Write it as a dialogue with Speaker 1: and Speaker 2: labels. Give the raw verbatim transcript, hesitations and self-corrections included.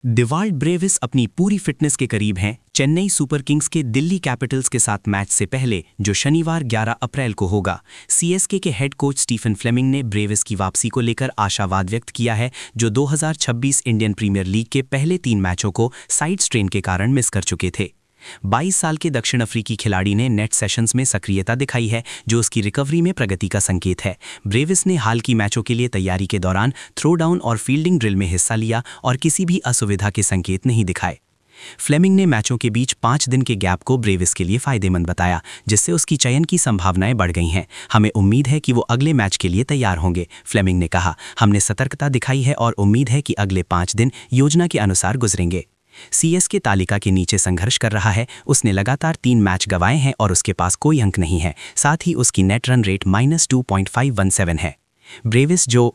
Speaker 1: Dewald Brevis अपनी पूरी fitness के करीब हैं चेन्नई सुपर किंग्स के दिल्ली कैपिटल्स के साथ मैच से पहले जो शनिवार ग्यारह अप्रैल को होगा। सीएसके के हेड कोच स्टीफन फ्लेमिंग ने ब्रेविस की वापसी को लेकर आशावाद व्यक्त किया है, जो दो हज़ार छब्बीस इंडियन प्रीमियर लीग के पहले तीन मैचों को साइड स्ट्रेन के कारण मिस कर चुके थे। बाईस साल के दक्षिण अफ्रीकी खिलाड़ी ने नेट सेशंस में सक्रियता दिखाई है, जो उसकी रिकवरी में प्रगति का संकेत है। ब्रेविस ने हाल की मैचों के लिए तैयारी के दौरान थ्रो डाउन और फील्डिंग ड्रिल में हिस्सा लिया और किसी भी असुविधा के संकेत नहीं दिखाए। फ्लेमिंग ने मैचों के बीच पाँच दिन के गैप को ब्रेविस के लिए फायदेमंद बताया, जिससे उसकी चयन की संभावनाएं बढ़ गई हैं। हमें उम्मीद है कि वो अगले मैच के लिए तैयार होंगे, फ्लेमिंग ने कहा। हमने सतर्कता दिखाई है और उम्मीद है कि अगले पाँच दिन योजना के अनुसार गुजरेंगे। सीएसके तालिका के नीचे संघर्ष कर रहा है। उसने लगातार तीन मैच गंवाए हैं और उसके पास कोई अंक नहीं है। साथ ही उसकी net run rate minus two point five one seven है। ब्रेविस, जो